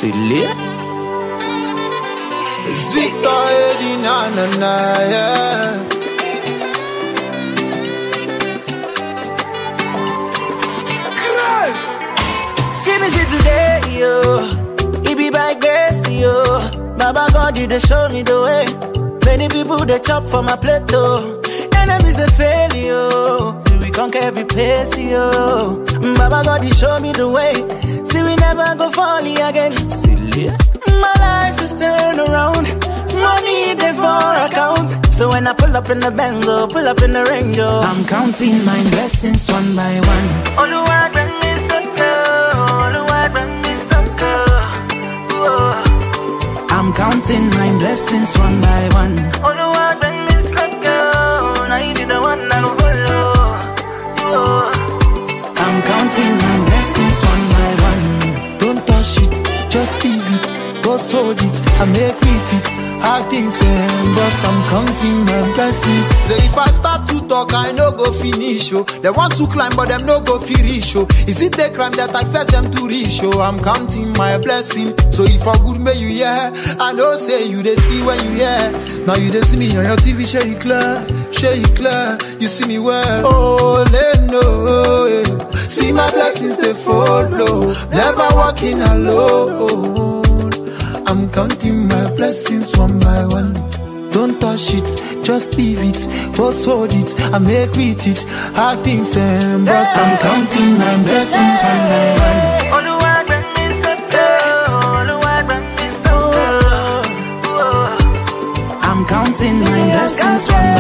Silly. It's Victor Eddie, na, yeah. See me see today, yo. It be by grace, yo. Baba God, you dey show me the way. Many people they chop for my plate, though. Enemies they fail, yo. See we conquer every place, yo. Baba God, you show me the way. See we never go fall again. Silly. My life is turned around. Money they for account. So when I pull up in the Benz, pull up in the Range, I'm counting my blessings one by one. Oluwa bring me success. Oluwa bring me success. I'm counting my blessings one by one. Oluwa bring me success. Now you be the one that will follow. I'm counting my blessings one by one. Don't touch it, just leave it. God's hold it, I make with it. Hard things but I'm counting my blessings. So if I start to talk, I no go finish, oh. They want to climb, but them no go finish, oh. Is it a crime that I first them to reach, oh? I'm counting my blessing. So if I good may you hear, I know say you they see when you hear. Now you they see me on your TV, share it clear, you see me well. Oh, they know, yeah. See my blessings they follow, never walking alone. I'm counting my blessings one by one. Don't touch it, just leave it. God's hold it, I make with it. Hard things but I'm counting my blessings one by one. Oluwa bring me success. Oluwa bring me success. I'm counting my blessings one by one.